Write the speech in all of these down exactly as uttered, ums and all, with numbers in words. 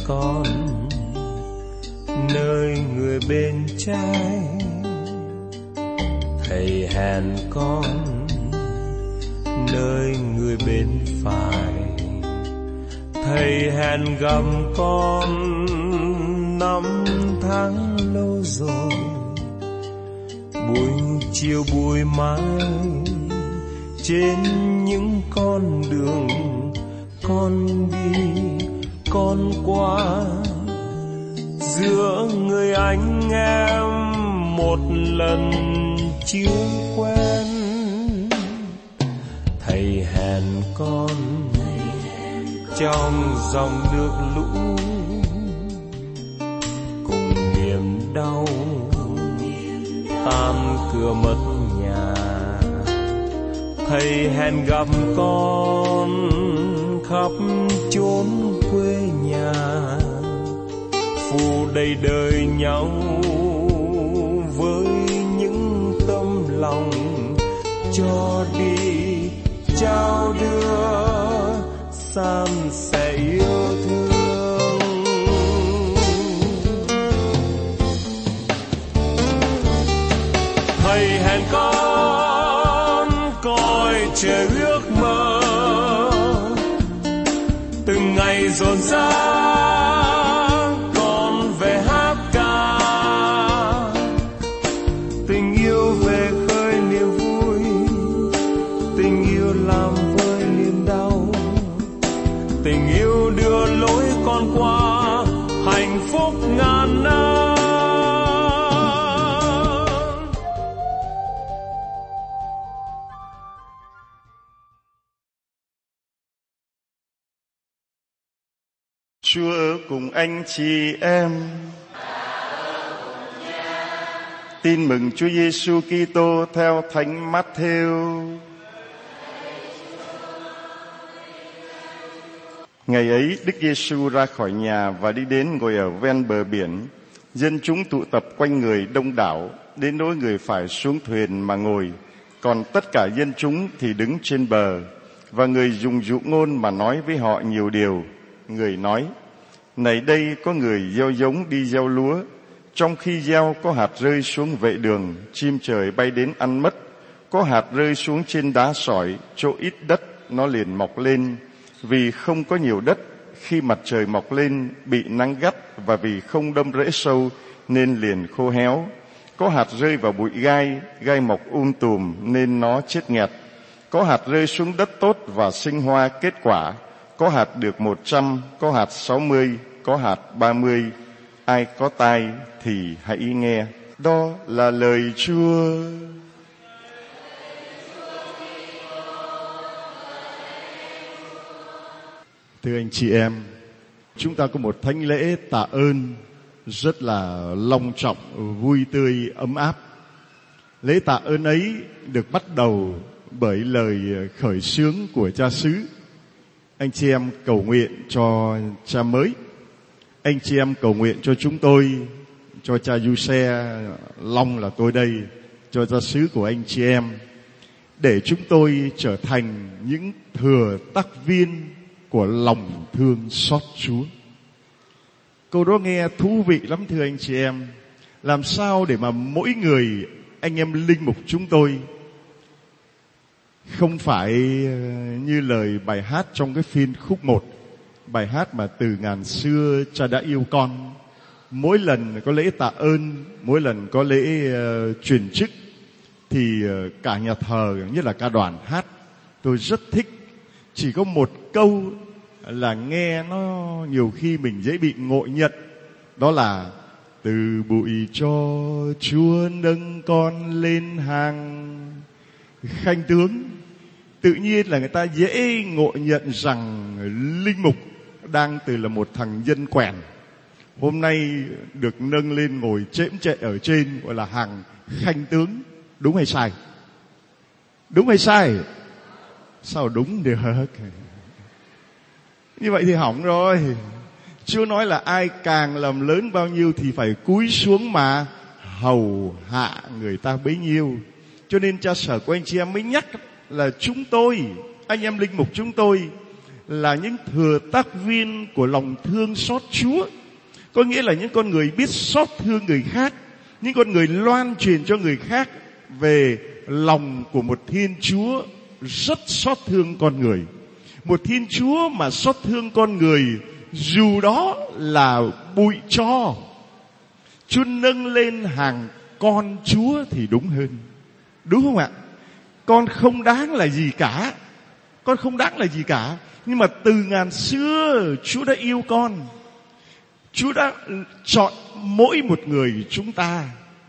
con nơi người bên trái, thầy hẹn con nơi người bên phải. Thầy hẹn gặp con năm tháng lâu rồi, buổi chiều buổi mai trên những con đường con đi con qua, giữa người anh em một lần chưa quen. Thầy hẹn con trong dòng nước lũ, cùng niềm đau tan cửa mất nhà. Thầy hẹn gặp con khắp chốn quê nhà, phù đầy đời nhau với những tấm lòng cho đi trao đưa, san sẻ yêu thương. Thầy hẹn con coi trời ước mơ, từng ngày dồn dã con về hát ca. Tình yêu về khơi niềm vui, tình yêu làm vơi niềm đau, tình yêu đưa lối con qua hạnh phúc ngàn năm. Chúa ở cùng anh chị em. Tin mừng Chúa Giêsu Kitô theo Thánh Mát-thêu. Ngày ấy, Đức Giêsu ra khỏi nhà và đi đến ngồi ở ven bờ biển. Dân chúng tụ tập quanh người đông đảo, đến nỗi người phải xuống thuyền mà ngồi, còn tất cả dân chúng thì đứng trên bờ. Và người dùng dụ ngôn mà nói với họ nhiều điều. Người nói: này đây có người gieo giống đi gieo lúa. Trong khi gieo, có hạt rơi xuống vệ đường, chim trời bay đến ăn mất. Có hạt rơi xuống trên đá sỏi, chỗ ít đất nó liền mọc lên. Vì không có nhiều đất, khi mặt trời mọc lên bị nắng gắt, và vì không đâm rễ sâu nên liền khô héo. Có hạt rơi vào bụi gai, gai mọc um tùm nên nó chết nghẹt. Có hạt rơi xuống đất tốt và sinh hoa kết quả. Có hạt được một trăm, có hạt sáu mươi, có hạt ba mươi. Ai có tai thì hãy nghe. Đó là lời Chúa. Thưa anh chị em, chúng ta có một thánh lễ tạ ơn rất là long trọng, vui tươi, ấm áp. Lễ tạ ơn ấy được bắt đầu bởi lời khởi xướng của cha xứ. Anh chị em cầu nguyện cho cha mới. Anh chị em cầu nguyện cho chúng tôi, cho cha Du Xe Long là tôi đây, cho cha xứ của anh chị em, để chúng tôi trở thành những thừa tác viên của lòng thương xót Chúa. Câu đó nghe thú vị lắm thưa anh chị em. Làm sao để mà mỗi người anh em linh mục chúng tôi không phải như lời bài hát trong cái phiên khúc một, bài hát mà từ ngàn xưa cha đã yêu con. Mỗi lần có lễ tạ ơn, mỗi lần có lễ uh, truyền chức thì uh, cả nhà thờ, nhất là ca đoàn hát, tôi rất thích. Chỉ có một câu là nghe nó nhiều khi mình dễ bị ngộ nhận, đó là: từ bụi cho Chúa nâng con lên hàng khanh tướng. Tự nhiên là người ta dễ ngộ nhận rằng linh mục đang từ là một thằng dân quèn, hôm nay được nâng lên ngồi chễm chệ ở trên, gọi là hàng khanh tướng. Đúng hay sai? Đúng hay sai? Sao đúng được? Như vậy thì hỏng rồi. Chúa nói là ai càng làm lớn bao nhiêu thì phải cúi xuống mà hầu hạ người ta bấy nhiêu. Cho nên cha sở của anh chị em mới nhắc là chúng tôi, anh em linh mục chúng tôi, là những thừa tác viên của lòng thương xót Chúa. Có nghĩa là những con người biết xót thương người khác, những con người loan truyền cho người khác về lòng của một Thiên Chúa rất xót thương con người. Một Thiên Chúa mà xót thương con người dù đó là bụi tro. Chúa nâng lên hàng con Chúa thì đúng hơn. Đúng không ạ? Con không đáng là gì cả. Con không đáng là gì cả. Nhưng mà từ ngàn xưa Chúa đã yêu con. Chúa đã chọn mỗi một người chúng ta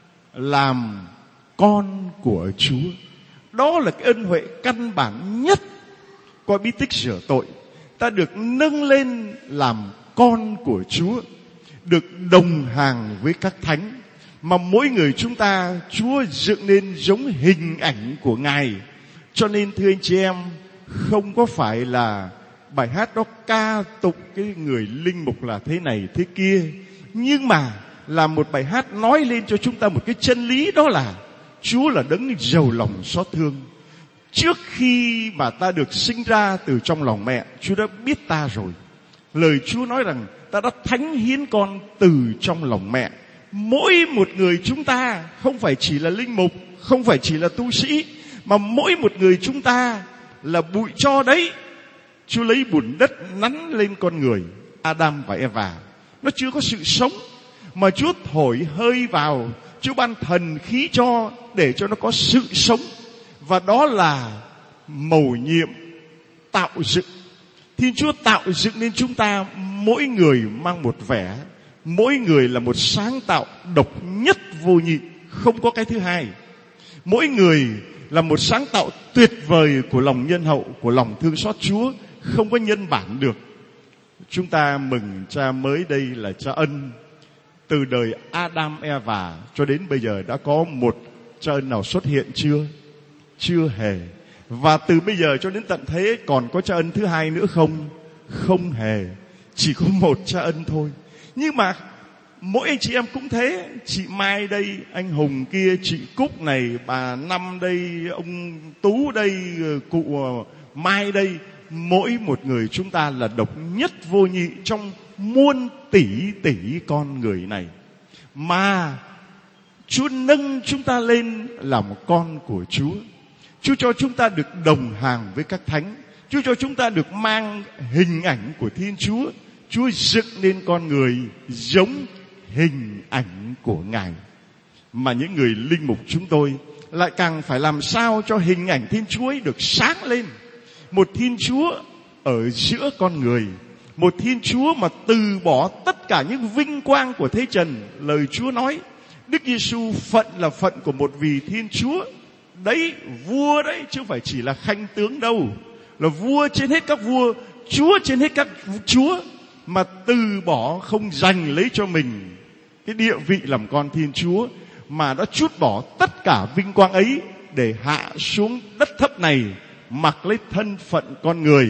làm con của Chúa. Đó là cái ân huệ căn bản nhất qua bí tích rửa tội. Ta được nâng lên làm con của Chúa, được đồng hàng với các thánh. Mà mỗi người chúng ta, Chúa dựng nên giống hình ảnh của Ngài. Cho nên thưa anh chị em, không có phải là bài hát đó ca tụng cái người linh mục là thế này thế kia, nhưng mà là một bài hát nói lên cho chúng ta một cái chân lý, đó là Chúa là đấng giàu lòng xót thương. Trước khi mà ta được sinh ra từ trong lòng mẹ, Chúa đã biết ta rồi. Lời Chúa nói rằng ta đã thánh hiến con từ trong lòng mẹ. Mỗi một người chúng ta không phải chỉ là linh mục, không phải chỉ là tu sĩ, mà mỗi một người chúng ta là bụi tro đấy. Chúa lấy bùn đất nắn lên con người Adam và Eva. Nó chưa có sự sống, mà Chúa thổi hơi vào, Chúa ban thần khí cho để cho nó có sự sống. Và đó là mầu nhiệm tạo dựng. Thiên Chúa tạo dựng nên chúng ta, mỗi người mang một vẻ, mỗi người là một sáng tạo độc nhất vô nhị, không có cái thứ hai. Mỗi người là một sáng tạo tuyệt vời của lòng nhân hậu, của lòng thương xót Chúa, không có nhân bản được. Chúng ta mừng cha mới đây là cha Ân. Từ đời Adam Eva cho đến bây giờ đã có một cha Ân nào xuất hiện chưa? Chưa hề. Và từ bây giờ cho đến tận thế còn có cha Ân thứ hai nữa không? Không hề. Chỉ có một cha Ân thôi. Nhưng mà mỗi anh chị em cũng thế. Chị Mai đây, anh Hùng kia, chị Cúc này, bà Năm đây, ông Tú đây, cụ Mai đây. Mỗi một người chúng ta là độc nhất vô nhị trong muôn tỷ tỷ con người này. Mà Chúa nâng chúng ta lên làm con của Chúa. Chúa cho chúng ta được đồng hàng với các thánh. Chúa cho chúng ta được mang hình ảnh của Thiên Chúa. Chúa dựng nên con người giống hình ảnh của Ngài. Mà những người linh mục chúng tôi lại càng phải làm sao cho hình ảnh Thiên Chúa ấy được sáng lên. Một Thiên Chúa ở giữa con người. Một Thiên Chúa mà từ bỏ tất cả những vinh quang của thế trần. Lời Chúa nói Đức Giêsu phận là phận của một vị Thiên Chúa. Đấy, vua đấy, chứ không phải chỉ là khanh tướng đâu. Là vua trên hết các vua, Chúa trên hết các chúa. Mà từ bỏ, không giành lấy cho mình cái địa vị làm con Thiên Chúa, mà đã trút bỏ tất cả vinh quang ấy để hạ xuống đất thấp này, mặc lấy thân phận con người,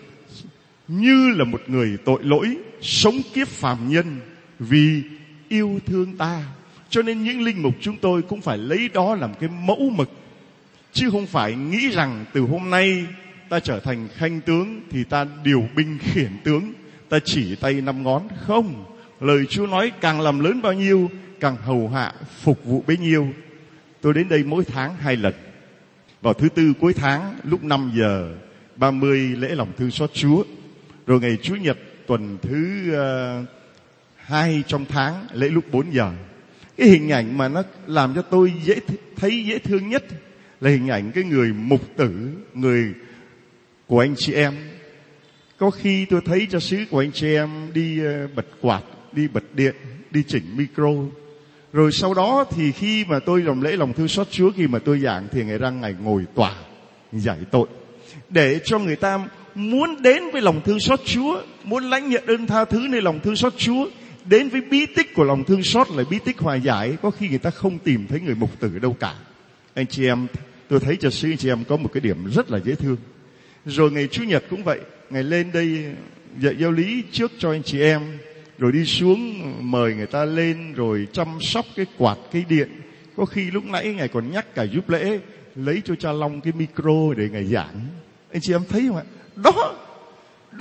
như là một người tội lỗi, sống kiếp phàm nhân vì yêu thương ta. Cho nên những linh mục chúng tôi cũng phải lấy đó làm cái mẫu mực, chứ không phải nghĩ rằng từ hôm nay ta trở thành khanh tướng thì ta điều binh khiển tướng, ta chỉ tay năm ngón. Không, lời Chúa nói càng làm lớn bao nhiêu, càng hầu hạ phục vụ bấy nhiêu. Tôi đến đây mỗi tháng hai lần. Vào thứ tư cuối tháng lúc năm giờ ba mươi lễ lòng thương xót Chúa. Rồi ngày Chủ nhật tuần thứ uh, hai trong tháng lễ lúc bốn giờ. Cái hình ảnh mà nó làm cho tôi dễ th- thấy dễ thương nhất là hình ảnh cái người mục tử, người của anh chị em. Có khi tôi thấy cha xứ của anh chị em đi uh, bật quạt, đi bật điện, đi chỉnh micro. Rồi sau đó thì khi mà tôi làm lễ lòng thương xót Chúa, khi mà tôi giảng thì ngày răng ngày ngồi tòa giải tội, để cho người ta muốn đến với lòng thương xót Chúa, muốn lãnh nhận ơn tha thứ nơi lòng thương xót Chúa, đến với bí tích của lòng thương xót là bí tích hòa giải. Có khi người ta không tìm thấy người mục tử đâu cả. Anh chị em, tôi thấy cho sư anh chị em có một cái điểm rất là dễ thương. Rồi ngày Chủ nhật cũng vậy, ngày lên đây dạy giáo lý trước cho anh chị em, rồi đi xuống mời người ta lên, rồi chăm sóc cái quạt, cái điện. Có khi lúc nãy Ngài còn nhắc cả giúp lễ lấy cho cha Long cái micro để Ngài giảng. Anh chị em thấy không ạ? Đó, đó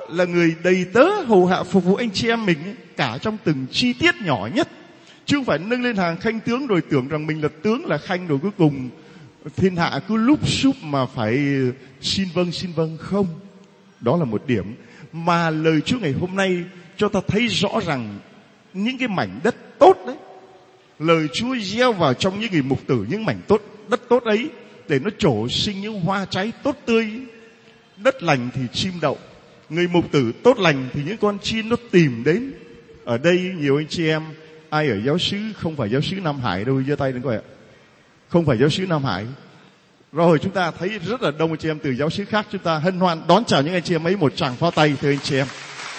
là người đầy tớ hầu hạ phục vụ anh chị em mình ấy, cả trong từng chi tiết nhỏ nhất, chứ không phải nâng lên hàng khanh tướng rồi tưởng rằng mình là tướng là khanh, rồi cuối cùng thiên hạ cứ lúp xúp mà phải xin vâng xin vâng. Không, đó là một điểm mà lời Chúa ngày hôm nay cho ta thấy rõ rằng những cái mảnh đất tốt đấy, lời Chúa gieo vào trong những người mục tử những mảnh tốt đất tốt ấy để nó trổ sinh những hoa trái tốt tươi. Đất lành thì chim đậu, người mục tử tốt lành thì những con chim nó tìm đến. Ở đây nhiều anh chị em ai ở giáo xứ không phải giáo xứ Nam Hải đâu, giơ tay lên coi ạ. Không phải giáo xứ Nam Hải. Rồi chúng ta thấy rất là đông anh chị em từ giáo xứ khác, chúng ta hân hoan đón chào những anh chị em ấy một tràng pháo tay thưa anh chị em.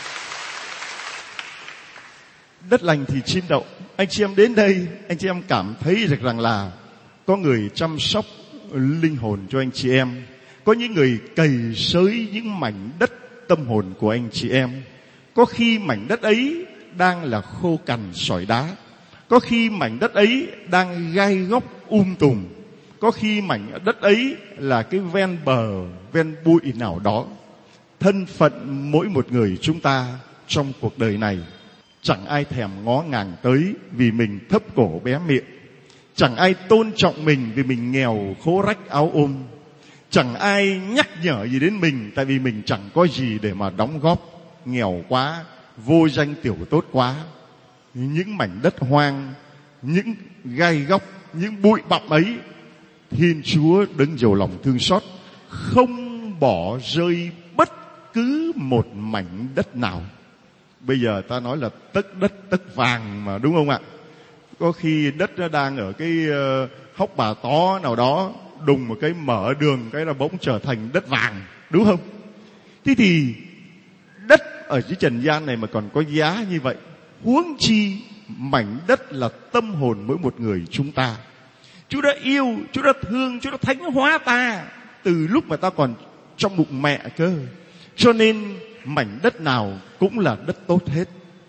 Đất lành thì chim đậu. Anh chị em đến đây, anh chị em cảm thấy được rằng là có người chăm sóc linh hồn cho anh chị em, có những người cày xới những mảnh đất tâm hồn của anh chị em. Có khi mảnh đất ấy đang là khô cằn sỏi đá, có khi mảnh đất ấy đang gai góc um tùm, có khi mảnh đất ấy là cái ven bờ, ven bụi nào đó. Thân phận mỗi một người chúng ta trong cuộc đời này chẳng ai thèm ngó ngàng tới vì mình thấp cổ bé miệng. Chẳng ai tôn trọng mình vì mình nghèo khố rách áo ôm. Chẳng ai nhắc nhở gì đến mình tại vì mình chẳng có gì để mà đóng góp. Nghèo quá, vô danh tiểu tốt quá. Những mảnh đất hoang, những gai góc, những bụi bặm ấy, Thiên Chúa đấng giàu lòng thương xót không bỏ rơi bất cứ một mảnh đất nào. Bây giờ ta nói là tấc đất tấc vàng mà, đúng không ạ? Có khi đất nó đang ở cái uh, hốc Bà Tó nào đó, đùng một cái mở đường cái là bỗng trở thành đất vàng, đúng không? Thế thì đất ở dưới trần gian này mà còn có giá như vậy, huống chi mảnh đất là tâm hồn mỗi một người chúng ta. Chúa đã yêu, Chúa đã thương, Chúa đã thánh hóa ta từ lúc mà ta còn trong bụng mẹ cơ. Cho nên mảnh đất nào cũng là đất tốt hết.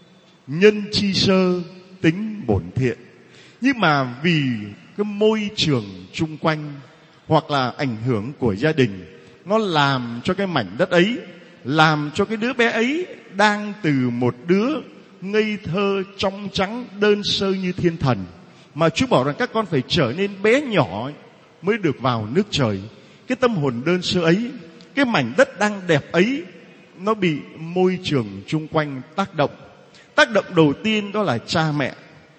Nhân chi sơ, tính bổn thiện. Nhưng mà vì cái môi trường chung quanh hoặc là ảnh hưởng của gia đình, nó làm cho cái mảnh đất ấy, làm cho cái đứa bé ấy đang từ một đứa ngây thơ trong trắng đơn sơ như thiên thần, mà Chúa bảo rằng các con phải trở nên bé nhỏ mới được vào nước trời. Cái tâm hồn đơn sơ ấy, cái mảnh đất đang đẹp ấy, nó bị môi trường chung quanh tác động. Tác động đầu tiên đó là cha mẹ.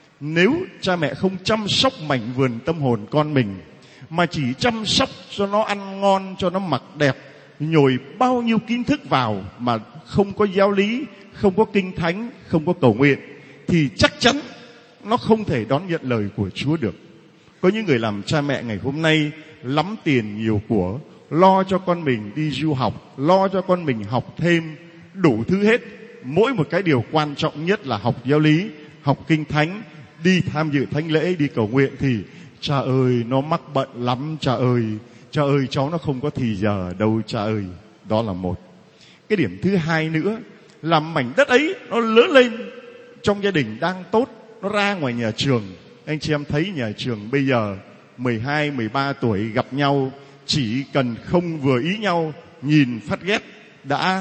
Nếu cha mẹ không chăm sóc mảnh vườn tâm hồn con mình, mà chỉ chăm sóc cho nó ăn ngon, cho nó mặc đẹp, nhồi bao nhiêu kiến thức vào mà không có giáo lý, không có kinh thánh, không có cầu nguyện, thì chắc chắn nó không thể đón nhận lời của Chúa được. Có những người làm cha mẹ ngày hôm nay lắm tiền nhiều của, lo cho con mình đi du học, lo cho con mình học thêm đủ thứ hết. Mỗi một cái điều quan trọng nhất là học giáo lý, học kinh thánh, đi tham dự thánh lễ, đi cầu nguyện thì cha ơi nó mắc bận lắm cha ơi. Cha ơi cháu nó không có thì giờ đâu cha ơi. Đó là một. Cái điểm thứ hai nữa là mảnh đất ấy nó lớn lên trong gia đình đang tốt, nó ra ngoài nhà trường. Anh chị em thấy nhà trường bây giờ mười hai, mười ba tuổi gặp nhau, chỉ cần không vừa ý nhau, nhìn phát ghét đã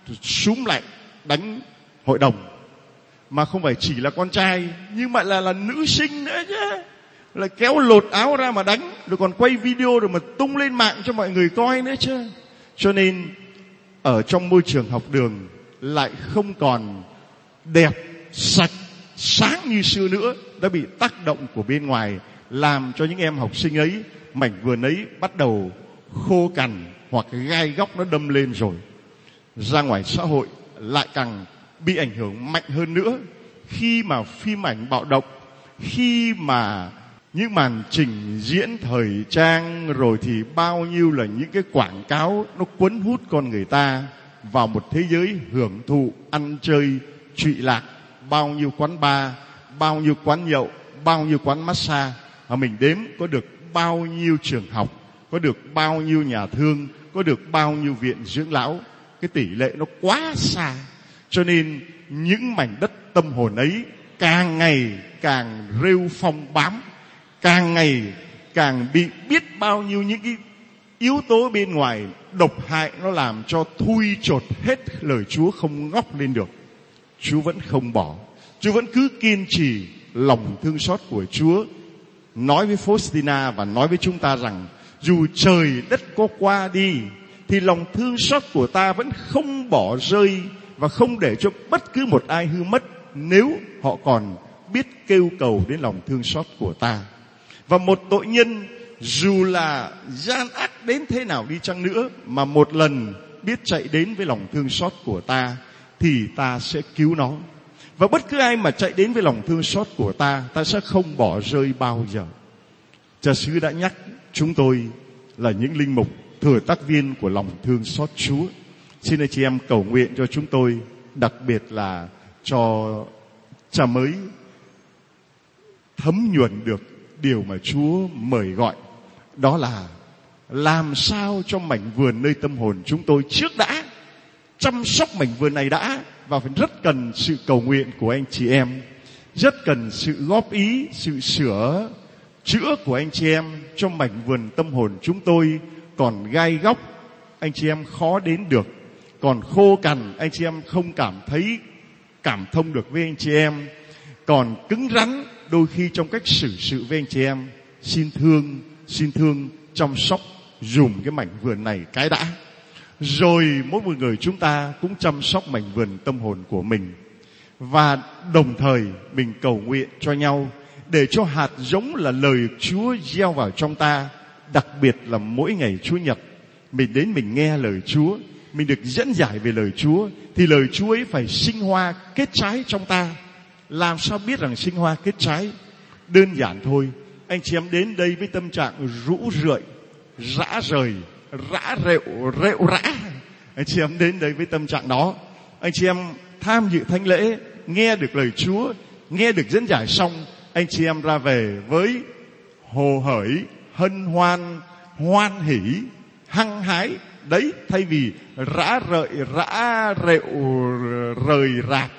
súm lại đánh hội đồng. Mà không phải chỉ là con trai, nhưng mà là là nữ sinh nữa chứ, là kéo lột áo ra mà đánh, rồi còn quay video rồi mà tung lên mạng cho mọi người coi nữa chứ. Cho nên ở trong môi trường học đường lại không còn đẹp, sạch, sáng như xưa nữa, đã bị tác động của bên ngoài, làm cho những em học sinh ấy, mảnh vườn ấy bắt đầu khô cằn hoặc gai góc nó đâm lên rồi. Ra ngoài xã hội lại càng bị ảnh hưởng mạnh hơn nữa. Khi mà phim ảnh bạo động, khi mà những màn trình diễn thời trang, rồi thì bao nhiêu là những cái quảng cáo nó cuốn hút con người ta vào một thế giới hưởng thụ, ăn chơi, trụy lạc. Bao nhiêu quán bar, bao nhiêu quán nhậu, bao nhiêu quán massage, mà mình đếm có được bao nhiêu trường học, có được bao nhiêu nhà thương, có được bao nhiêu viện dưỡng lão. Cái tỷ lệ nó quá xa. Cho nên những mảnh đất tâm hồn ấy càng ngày càng rêu phong bám, càng ngày càng bị biết bao nhiêu những cái Yếu tố bên ngoài độc hại nó làm cho thui chột hết lời Chúa không ngóc lên được. Chúa vẫn không bỏ. Chúa vẫn cứ kiên trì lòng thương xót của Chúa. Nói với Faustina và nói với chúng ta rằng dù trời đất có qua đi thì lòng thương xót của ta vẫn không bỏ rơi và không để cho bất cứ một ai hư mất nếu họ còn biết kêu cầu đến lòng thương xót của ta. Và một tội nhân dù là gian ác đến thế nào đi chăng nữa mà một lần biết chạy đến với lòng thương xót của ta thì ta sẽ cứu nó. Và bất cứ ai mà chạy đến với lòng thương xót của ta, ta sẽ không bỏ rơi bao giờ. Cha xứ đã nhắc chúng tôi là những linh mục thừa tác viên của lòng thương xót Chúa. Xin anh chị em cầu nguyện cho chúng tôi, đặc biệt là cho cha mới thấm nhuần được điều mà Chúa mời gọi. Đó là làm sao cho mảnh vườn nơi tâm hồn chúng tôi trước đã, chăm sóc mảnh vườn này đã, và phải rất cần sự cầu nguyện của anh chị em, rất cần sự góp ý, sự sửa chữa của anh chị em cho mảnh vườn tâm hồn chúng tôi còn gai góc, anh chị em khó đến được, còn khô cằn, anh chị em không cảm thấy cảm thông được với anh chị em, còn cứng rắn đôi khi trong cách xử sự với anh chị em. Xin thương, xin thương chăm sóc dùm cái mảnh vườn này cái đã, rồi mỗi một người chúng ta cũng chăm sóc mảnh vườn tâm hồn của mình. Và đồng thời mình cầu nguyện cho nhau để cho hạt giống là lời Chúa gieo vào trong ta. Đặc biệt là mỗi ngày Chúa Nhật mình đến mình nghe lời Chúa, mình được dẫn giải về lời Chúa, thì lời Chúa ấy phải sinh hoa kết trái trong ta. Làm sao biết rằng sinh hoa kết trái? Đơn giản thôi, anh chị em đến đây với tâm trạng rũ rượi, rã rời, rã rệu, rệu rã. Anh chị em đến đây với tâm trạng đó, anh chị em tham dự thánh lễ, nghe được lời Chúa, nghe được dẫn giải xong, anh chị em ra về với hồ hởi, hân hoan, hoan hỷ, hăng hái. Đấy, thay vì rã rợi, rã rệu, rời rạc,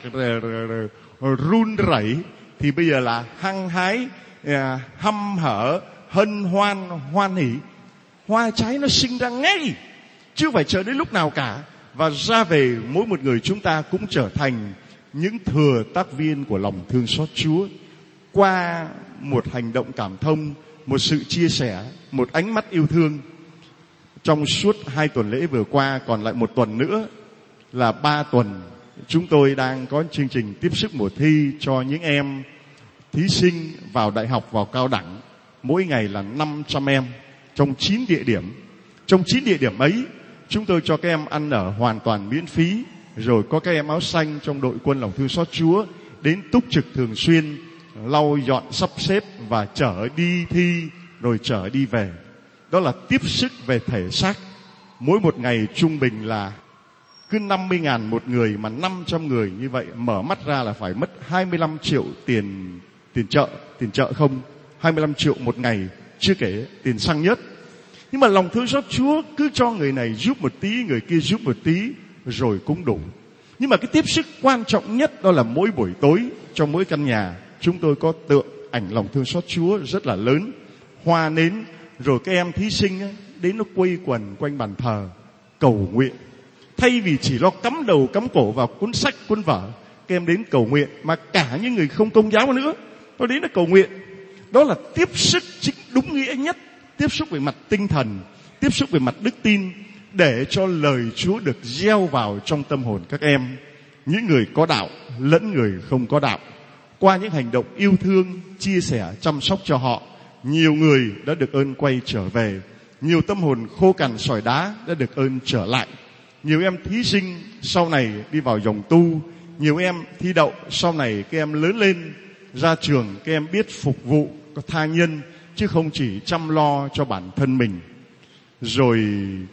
run rẩy, thì bây giờ là hăng hái, hăm hở, hân hoan, hoan hỷ. Hoa trái nó sinh ra ngay, chứ phải chờ đến lúc nào cả. Và ra về mỗi một người chúng ta cũng trở thành những thừa tác viên của lòng thương xót Chúa, qua một hành động cảm thông, một sự chia sẻ, một ánh mắt yêu thương. Trong suốt hai tuần lễ vừa qua, còn lại một tuần nữa là ba tuần, chúng tôi đang có chương trình tiếp sức mùa thi cho những em thí sinh vào đại học, vào cao đẳng. Mỗi ngày là năm trăm em trong chín địa điểm. Trong chín địa điểm ấy, chúng tôi cho các em ăn ở hoàn toàn miễn phí. Rồi có các em áo xanh trong đội quân lòng thương xót Chúa đến túc trực thường xuyên, lau dọn sắp xếp và chở đi thi, rồi chở đi về. Đó là tiếp sức về thể xác. Mỗi một ngày trung bình là cứ năm mươi ngàn một người, mà năm trăm người như vậy mở mắt ra là phải mất hai mươi lăm triệu tiền tiền chợ, tiền chợ không, hai mươi lăm triệu một ngày, chưa kể tiền xăng nhất. Nhưng mà lòng thương xót Chúa cứ cho người này giúp một tí, người kia giúp một tí, rồi cũng đủ. Nhưng mà cái tiếp sức quan trọng nhất đó là mỗi buổi tối trong mỗi căn nhà chúng tôi có tượng ảnh lòng thương xót Chúa rất là lớn, hoa nến, rồi các em thí sinh ấy, đến nó quây quần quanh bàn thờ cầu nguyện. Thay vì chỉ lo cắm đầu cắm cổ vào cuốn sách cuốn vở, các em đến cầu nguyện. Mà cả những người không công giáo nữa, nó đến là cầu nguyện. Đó là tiếp sức chính đúng nghĩa nhất, tiếp xúc về mặt tinh thần, tiếp xúc về mặt đức tin, để cho lời Chúa được gieo vào trong tâm hồn các em, những người có đạo lẫn người không có đạo. Qua những hành động yêu thương, chia sẻ, chăm sóc cho họ, nhiều người đã được ơn quay trở về, nhiều tâm hồn khô cằn sỏi đá đã được ơn trở lại. Nhiều em thí sinh sau này đi vào dòng tu, nhiều em thi đậu sau này các em lớn lên, ra trường các em biết phục vụ có tha nhân, chứ không chỉ chăm lo cho bản thân mình. Rồi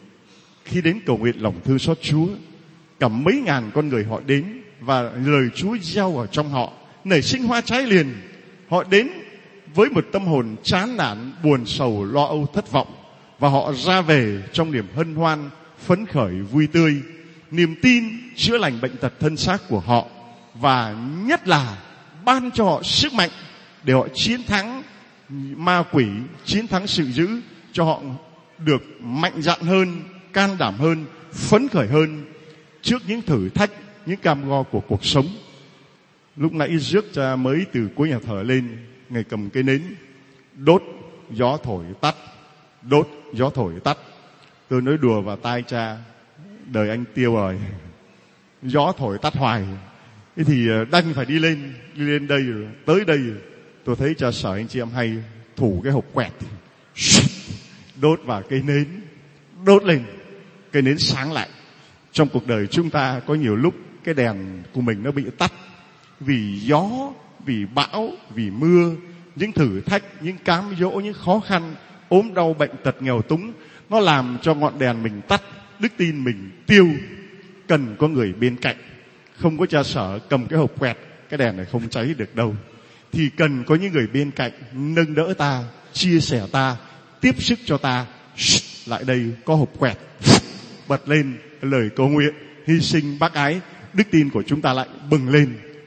khi đến cầu nguyện lòng thương xót Chúa, cả mấy ngàn con người họ đến, và lời Chúa gieo vào trong họ nảy sinh hoa trái liền. Họ đến với một tâm hồn chán nản, buồn sầu, lo âu, thất vọng, và họ ra về trong niềm hân hoan, phấn khởi, vui tươi. Niềm tin chữa lành bệnh tật thân xác của họ, và nhất là ban cho họ sức mạnh để họ chiến thắng ma quỷ, chiến thắng sự dữ, cho họ được mạnh dạn hơn, can đảm hơn, phấn khởi hơn trước những thử thách, những cam go của cuộc sống. Lúc nãy rước cha mới từ cuối nhà thờ lên, Ngài cầm cây nến đốt, gió thổi tắt, đốt, gió thổi tắt. Tôi nói đùa vào tai cha, đời anh tiêu rồi, gió thổi tắt hoài. Thế thì đành phải đi lên, đi lên đây rồi, tới đây rồi. Tôi thấy cha Sở anh chị em hay thủ cái hộp quẹt, đốt vào cây nến, đốt lên, cây nến sáng lại. Trong cuộc đời chúng ta có nhiều lúc cái đèn của mình nó bị tắt vì gió, vì bão, vì mưa, những thử thách, những cám dỗ, những khó khăn, ốm đau, bệnh tật, nghèo túng, nó làm cho ngọn đèn mình tắt, đức tin mình tiêu. Cần có người bên cạnh. Không có cha Sở cầm cái hộp quẹt, cái đèn này không cháy được đâu. Thì cần có những người bên cạnh nâng đỡ ta, chia sẻ ta, tiếp sức cho ta. Lại đây có hộp quẹt, bật lên lời cầu nguyện, hy sinh bác ái, đức tin của chúng ta lại bừng lên.